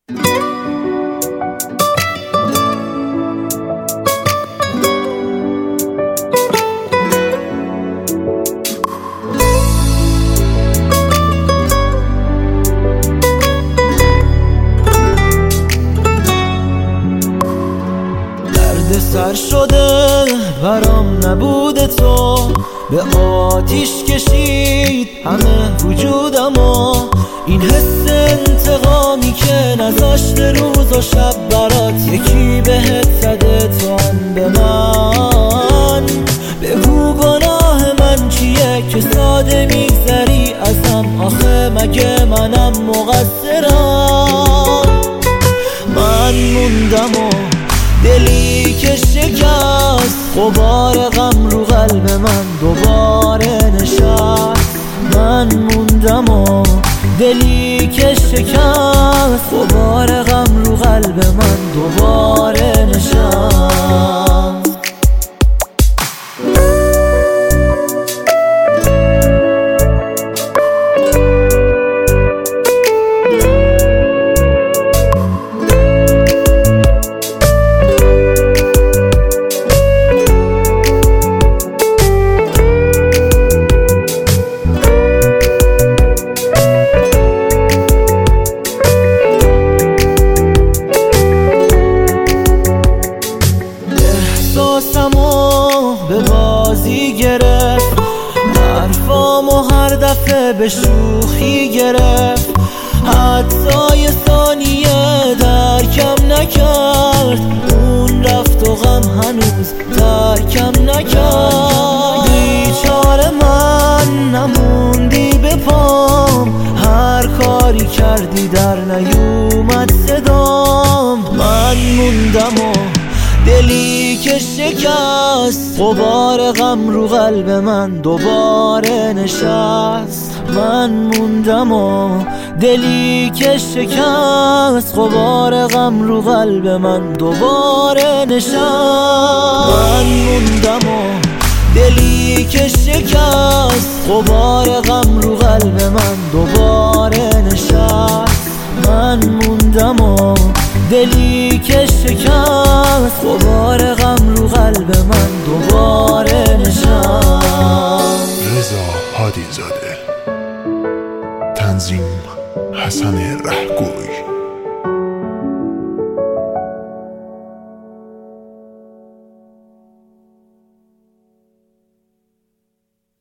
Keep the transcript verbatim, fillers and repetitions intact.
سر شده برام نبوده تو، به آتیش کشید همه وجودمو. این حس انتقامی که نذاشته روز و شب برات، یکی بهت زده تو هم به من. بگو گناه من چیه که ساده میگذری ازم، آخه مگه منم مقصرم؟ من موندم و دلی که شکست، غبار غم رو قلب من دوباره نشست. من موندم و دلی که شکست، غبار غم رو قلب من دوباره نشست. احساسمو به بازی گرفت، حرفامو هر دفعه به شوخی گرفت. حتی یه ثانیه درکم نکرد، اون رفت و غم هنوز ترکم نکرد. بیچاره من نموندی به پام، هر کاری کردی در نیومد صدام. من موندم و دلی که شکست، غبار غم رو قلب من دوباره نشست. من موندم و دلی که شکست، غبار غم رو قلب من دوباره نشست. من موندم و دلی که شکست، غبار غم رو قلب من دوباره نشست. من موندم و دلی که شکست، غبار غم رو قلب من دوباره نشست. رضا هادی زاده، تنظیم حسن رهگوی.